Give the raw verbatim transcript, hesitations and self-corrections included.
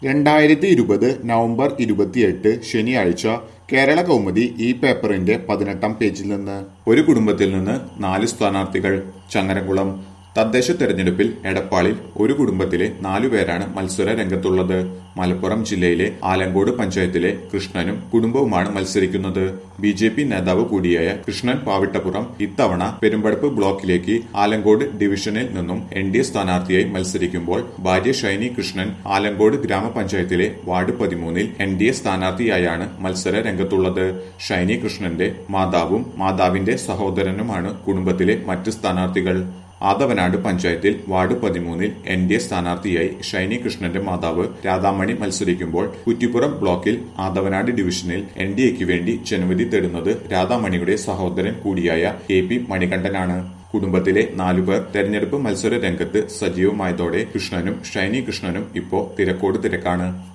രണ്ടായിരത്തി ഇരുപത് നവംബർ ഇരുപത്തിയെട്ട് ശനിയാഴ്ച കേരള കൗമുദി ഈ പേപ്പറിന്റെ പതിനെട്ടാം പേജിൽ നിന്ന് ഒരു കുടുംബത്തിൽ നിന്ന് നാല് സ്ഥാനാർത്ഥികൾ ചങ്ങരംകുളം തദ്ദേശ തെരഞ്ഞെടുപ്പിൽ എടപ്പാളിൽ ഒരു കുടുംബത്തിലെ നാലുപേരാണ് മത്സര രംഗത്തുള്ളത്. മലപ്പുറം ജില്ലയിലെ ആലങ്കോട് പഞ്ചായത്തിലെ കൃഷ്ണനും കുടുംബവുമാണ് മത്സരിക്കുന്നത്. ബി ജെ പി നേതാവ് കൂടിയായ കൃഷ്ണൻ പാവിട്ടപ്പുറം ഇത്തവണ പെരുമ്പടപ്പ് ബ്ലോക്കിലേക്ക് ആലങ്കോട് ഡിവിഷനിൽ നിന്നും എൻ ഡി എ സ്ഥാനാർത്ഥിയായി മത്സരിക്കുമ്പോൾ ഭാര്യ ഷൈനി കൃഷ്ണൻ ആലങ്കോട് ഗ്രാമപഞ്ചായത്തിലെ വാർഡ് പതിമൂന്നിൽ എൻ ഡി എ സ്ഥാനാർത്ഥിയായാണ് മത്സര രംഗത്തുള്ളത്. ഷൈനി കൃഷ്ണന്റെ മാതാവും മാതാവിന്റെ സഹോദരനുമാണ് കുടുംബത്തിലെ മറ്റ് സ്ഥാനാർത്ഥികൾ. ആദവനാട് പഞ്ചായത്തിൽ വാർഡ് പതിമൂന്നിൽ എൻ ഡി എ സ്ഥാനാർത്ഥിയായി ഷൈനി കൃഷ്ണന്റെ മാതാവ് രാധാമണി മത്സരിക്കുമ്പോൾ കുറ്റിപ്പുറം ബ്ലോക്കിൽ ആദവനാട് ഡിവിഷനിൽ എൻ ഡി എക്ക് വേണ്ടി ജനവിധി തേടുന്നത് രാധാമണിയുടെ സഹോദരൻ കൂടിയായ കെ പി മണികണ്ഠനാണ്. കുടുംബത്തിലെ നാലുപേർ തെരഞ്ഞെടുപ്പ് മത്സര രംഗത്ത് സജീവമായതോടെ കൃഷ്ണനും ഷൈനി കൃഷ്ണനും ഇപ്പോ തിരക്കോട് തിരക്കാണ്.